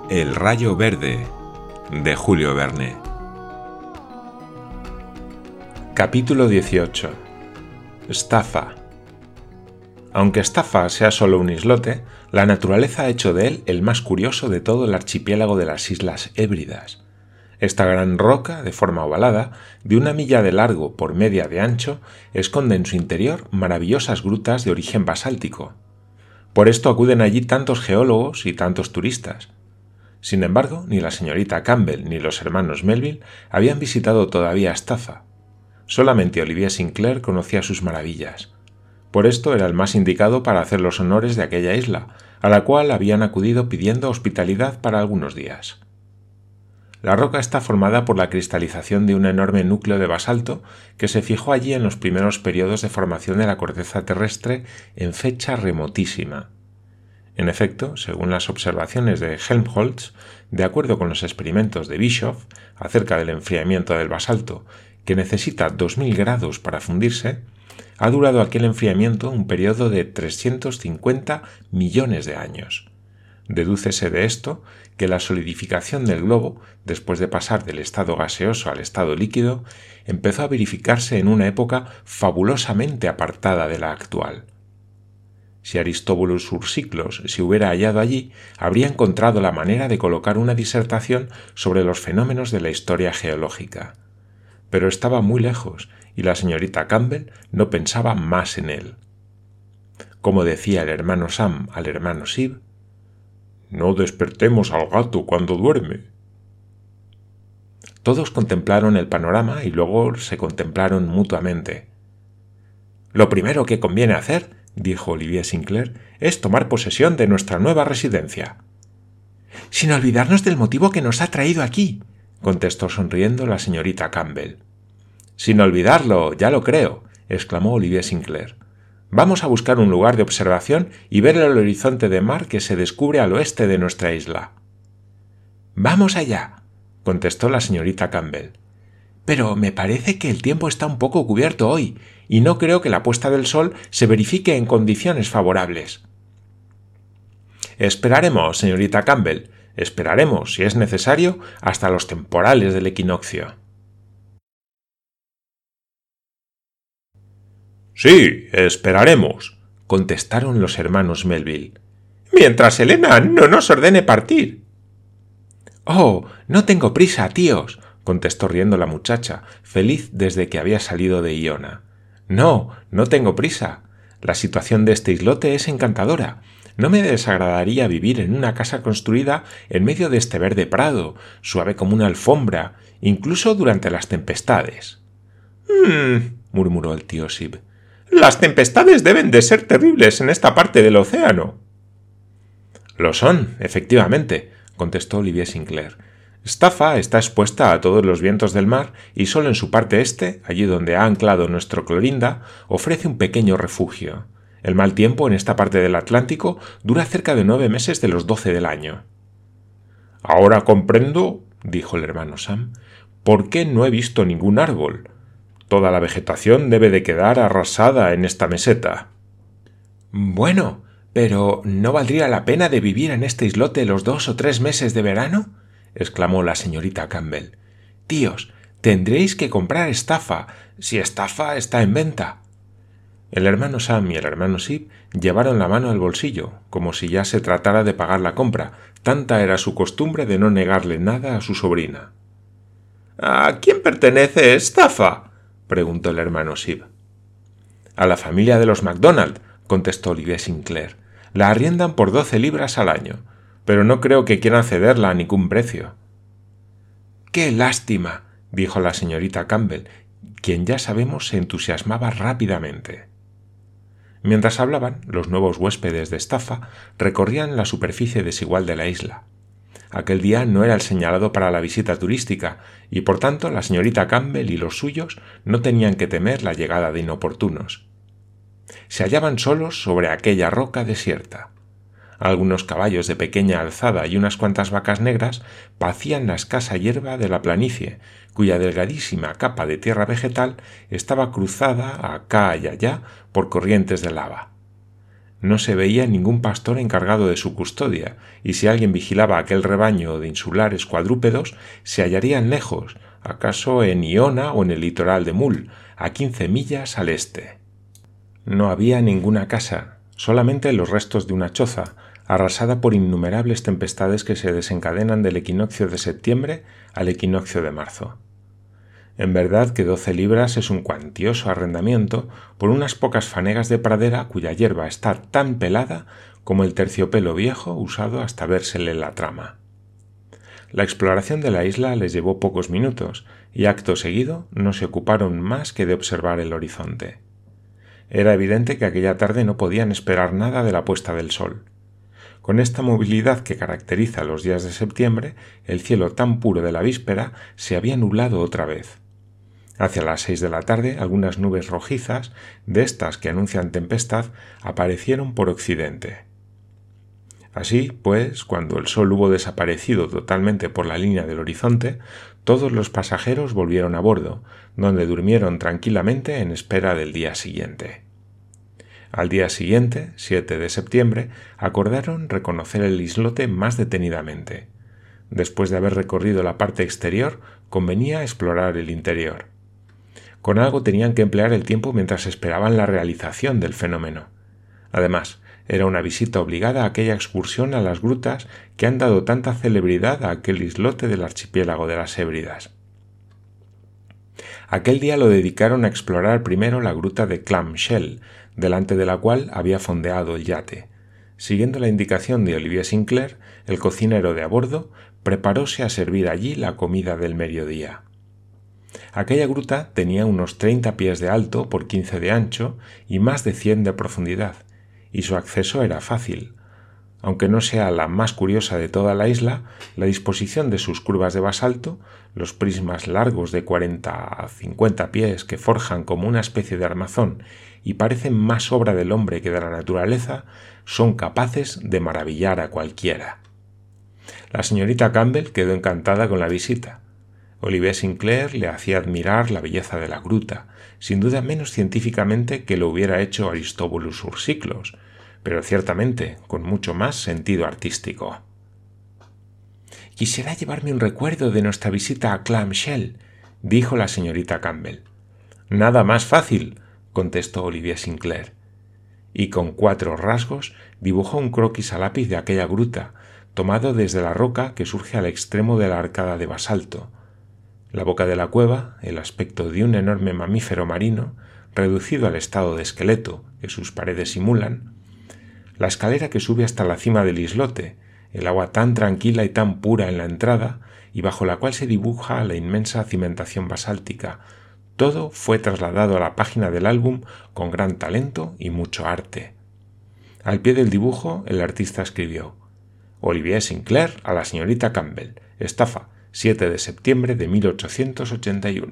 El rayo verde, de Julio Verne. Capítulo 18. Staffa. Aunque Staffa sea solo un islote, la naturaleza ha hecho de él el más curioso de todo el archipiélago de las Islas Hébridas. Esta gran roca, de forma ovalada, de 1 milla de largo por media de ancho, esconde en su interior maravillosas grutas de origen basáltico. Por esto acuden allí tantos geólogos y tantos turistas. Sin embargo, ni la señorita Campbell ni los hermanos Melville habían visitado todavía Staffa. Solamente Olivier Sinclair conocía sus maravillas. Por esto era el más indicado para hacer los honores de aquella isla, a la cual habían acudido pidiendo hospitalidad para algunos días. La roca está formada por la cristalización de un enorme núcleo de basalto que se fijó allí en los primeros periodos de formación de la corteza terrestre en fecha remotísima. En efecto, según las observaciones de Helmholtz, de acuerdo con los experimentos de Bischoff acerca del enfriamiento del basalto, que necesita 2000 grados para fundirse, ha durado aquel enfriamiento un periodo de 350 millones de años. Dedúcese de esto que la solidificación del globo, después de pasar del estado gaseoso al estado líquido, empezó a verificarse en una época fabulosamente apartada de la actual. Si Aristóbulo Ursiclos se hubiera hallado allí, habría encontrado la manera de colocar una disertación sobre los fenómenos de la historia geológica. Pero estaba muy lejos y la señorita Campbell no pensaba más en él. Como decía el hermano Sam al hermano Sib, «No despertemos al gato cuando duerme». Todos contemplaron el panorama y luego se contemplaron mutuamente. «Lo primero que conviene hacer», dijo Olivier Sinclair, «es tomar posesión de nuestra nueva residencia». «Sin olvidarnos del motivo que nos ha traído aquí», contestó sonriendo la señorita Campbell. «Sin olvidarlo, ya lo creo», exclamó Olivier Sinclair. «Vamos a buscar un lugar de observación y ver el horizonte de mar que se descubre al oeste de nuestra isla». «Vamos allá», contestó la señorita Campbell. «Pero me parece que el tiempo está un poco cubierto hoy, y no creo que la puesta del sol se verifique en condiciones favorables». «Esperaremos, señorita Campbell, esperaremos, si es necesario, hasta los temporales del equinoccio». «Sí, esperaremos», contestaron los hermanos Melville, «mientras Helena no nos ordene partir». «Oh, no tengo prisa, tíos», contestó riendo la muchacha, feliz desde que había salido de Iona. «No, no tengo prisa. La situación de este islote es encantadora. No me desagradaría vivir en una casa construida en medio de este verde prado, suave como una alfombra, incluso durante las tempestades». Murmuró el tío Sib. «Las tempestades deben de ser terribles en esta parte del océano». «Lo son, efectivamente», contestó Olivier Sinclair. «Staffa está expuesta a todos los vientos del mar y solo en su parte este, allí donde ha anclado nuestro Clorinda, ofrece un pequeño refugio. El mal tiempo en esta parte del Atlántico dura cerca de 9 meses de los 12 del año». «Ahora comprendo», dijo el hermano Sam, «por qué no he visto ningún árbol. Toda la vegetación debe de quedar arrasada en esta meseta». «Bueno, pero ¿no valdría la pena de vivir en este islote los 2 o 3 meses de verano?», exclamó la señorita Campbell. «Tíos, tendréis que comprar Staffa, si Staffa está en venta». El hermano Sam y el hermano Sib llevaron la mano al bolsillo, como si ya se tratara de pagar la compra, tanta era su costumbre de no negarle nada a su sobrina. «¿A quién pertenece Staffa?», preguntó el hermano Sib. «A la familia de los MacDonald», contestó Olivier Sinclair. «La arriendan por 12 libras al año, pero no creo que quieran cederla a ningún precio». «¡Qué lástima!», dijo la señorita Campbell, quien ya sabemos se entusiasmaba rápidamente. Mientras hablaban, los nuevos huéspedes de Staffa recorrían la superficie desigual de la isla. Aquel día no era el señalado para la visita turística, y por tanto la señorita Campbell y los suyos no tenían que temer la llegada de inoportunos. Se hallaban solos sobre aquella roca desierta. Algunos caballos de pequeña alzada y unas cuantas vacas negras pacían la escasa hierba de la planicie, cuya delgadísima capa de tierra vegetal estaba cruzada acá y allá por corrientes de lava. No se veía ningún pastor encargado de su custodia, y si alguien vigilaba aquel rebaño de insulares cuadrúpedos, se hallarían lejos, acaso en Iona o en el litoral de Mull, a 15 millas al este. No había ninguna casa, solamente los restos de una choza, arrasada por innumerables tempestades que se desencadenan del equinoccio de septiembre al equinoccio de marzo. En verdad que 12 libras es un cuantioso arrendamiento por unas pocas fanegas de pradera cuya hierba está tan pelada como el terciopelo viejo usado hasta vérsele la trama. La exploración de la isla les llevó pocos minutos y acto seguido no se ocuparon más que de observar el horizonte. Era evidente que aquella tarde no podían esperar nada de la puesta del sol. Con esta movilidad que caracteriza los días de septiembre, el cielo tan puro de la víspera se había nublado otra vez. Hacia las 6 de la tarde, algunas nubes rojizas, de estas que anuncian tempestad, aparecieron por occidente. Así, pues, cuando el sol hubo desaparecido totalmente por la línea del horizonte, todos los pasajeros volvieron a bordo, donde durmieron tranquilamente en espera del día siguiente. Al día siguiente, 7 de septiembre, acordaron reconocer el islote más detenidamente. Después de haber recorrido la parte exterior, convenía explorar el interior. Con algo tenían que emplear el tiempo mientras esperaban la realización del fenómeno. Además, era una visita obligada a aquella excursión a las grutas que han dado tanta celebridad a aquel islote del archipiélago de las Hébridas. Aquel día lo dedicaron a explorar primero la gruta de Clam Shell, delante de la cual había fondeado el yate. Siguiendo la indicación de Olivier Sinclair, el cocinero de a bordo preparóse a servir allí la comida del mediodía. Aquella gruta tenía unos 30 pies de alto por 15 de ancho y más de 100 de profundidad, y su acceso era fácil. Aunque no sea la más curiosa de toda la isla, la disposición de sus curvas de basalto, los prismas largos de 40 a 50 pies que forjan como una especie de armazón y parecen más obra del hombre que de la naturaleza, son capaces de maravillar a cualquiera. La señorita Campbell quedó encantada con la visita. Olivier Sinclair le hacía admirar la belleza de la gruta, sin duda menos científicamente que lo hubiera hecho Aristóbulo Ursiclos, pero ciertamente con mucho más sentido artístico. «Quisiera llevarme un recuerdo de nuestra visita a Clam Shell», dijo la señorita Campbell. «Nada más fácil», contestó Olivier Sinclair, y con 4 rasgos dibujó un croquis a lápiz de aquella gruta, tomado desde la roca que surge al extremo de la arcada de basalto. La boca de la cueva, el aspecto de un enorme mamífero marino, reducido al estado de esqueleto que sus paredes simulan, la escalera que sube hasta la cima del islote, el agua tan tranquila y tan pura en la entrada, y bajo la cual se dibuja la inmensa cimentación basáltica, todo fue trasladado a la página del álbum con gran talento y mucho arte. Al pie del dibujo, el artista escribió: «Olivier Sinclair a la señorita Campbell, Estafa, 7 de septiembre de 1881».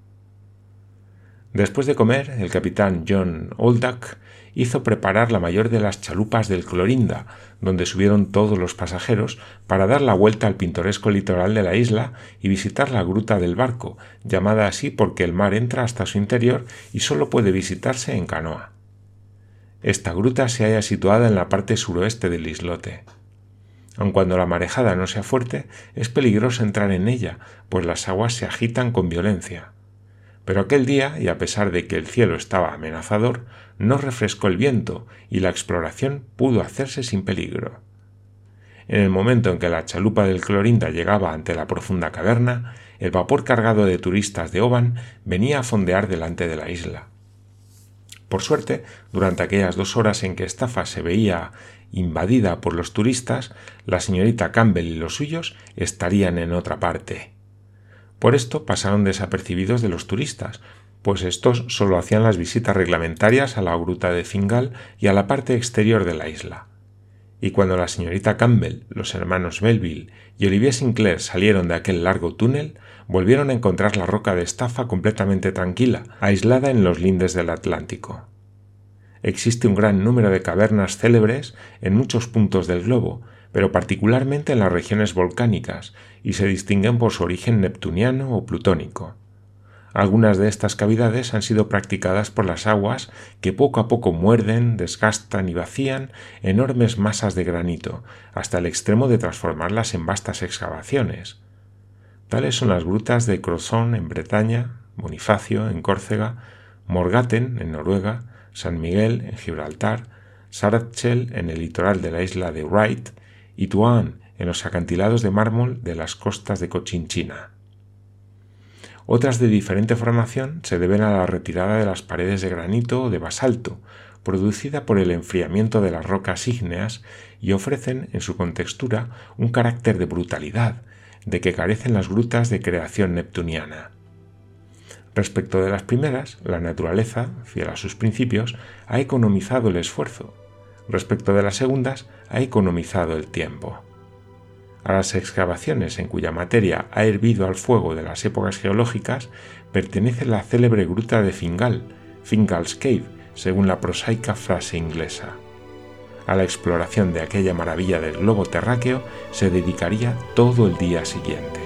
Después de comer, el capitán John Oldak hizo preparar la mayor de las chalupas del Clorinda, donde subieron todos los pasajeros para dar la vuelta al pintoresco litoral de la isla y visitar la gruta del Barco, llamada así porque el mar entra hasta su interior y solo puede visitarse en canoa. Esta gruta se halla situada en la parte suroeste del islote. Aun cuando la marejada no sea fuerte, es peligroso entrar en ella, pues las aguas se agitan con violencia. Pero aquel día, y a pesar de que el cielo estaba amenazador, no refrescó el viento y la exploración pudo hacerse sin peligro. En el momento en que la chalupa del Clorinda llegaba ante la profunda caverna, el vapor cargado de turistas de Oban venía a fondear delante de la isla. Por suerte, durante aquellas 2 horas en que Estafa se veía invadida por los turistas, la señorita Campbell y los suyos estarían en otra parte. Por esto pasaron desapercibidos de los turistas, pues estos solo hacían las visitas reglamentarias a la gruta de Fingal y a la parte exterior de la isla. Y cuando la señorita Campbell, los hermanos Melville y Olivier Sinclair salieron de aquel largo túnel, volvieron a encontrar la roca de Estafa completamente tranquila, aislada en los lindes del Atlántico. Existe un gran número de cavernas célebres en muchos puntos del globo, pero particularmente en las regiones volcánicas, y se distinguen por su origen neptuniano o plutónico. Algunas de estas cavidades han sido practicadas por las aguas que poco a poco muerden, desgastan y vacían enormes masas de granito, hasta el extremo de transformarlas en vastas excavaciones. Tales son las grutas de Crozon en Bretaña, Bonifacio en Córcega, Morgaten en Noruega, San Miguel en Gibraltar, Sartzel en el litoral de la isla de Wight y Tuan en los acantilados de mármol de las costas de Cochinchina. Otras de diferente formación se deben a la retirada de las paredes de granito o de basalto, producida por el enfriamiento de las rocas ígneas, y ofrecen en su contextura un carácter de brutalidad, de que carecen las grutas de creación neptuniana. Respecto de las primeras, la naturaleza, fiel a sus principios, ha economizado el esfuerzo. Respecto de las segundas, ha economizado el tiempo. A las excavaciones en cuya materia ha hervido al fuego de las épocas geológicas pertenece la célebre gruta de Fingal, Fingal's Cave, según la prosaica frase inglesa. A la exploración de aquella maravilla del globo terráqueo se dedicaría todo el día siguiente.